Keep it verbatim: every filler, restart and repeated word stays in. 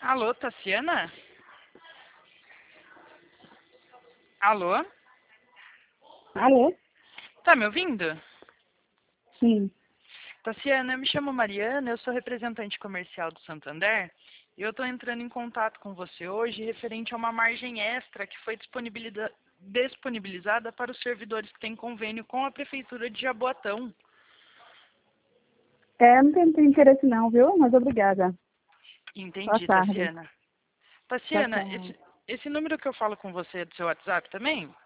Alô, Tassiana? Alô? Alô? Tá me ouvindo? Sim. Tassiana, eu me chamo Mariana, eu sou representante comercial do Santander e eu estou entrando em contato com você hoje referente a uma margem extra que foi disponibiliza- disponibilizada para os servidores que têm convênio com a Prefeitura de Jaboatão. É, não tem, tem interesse não, viu? Mas obrigada. Boa Entendi, tarde. Tassiana. Tchau, Tassiana, tchau. esse, esse número que eu falo com você é do seu WhatsApp também?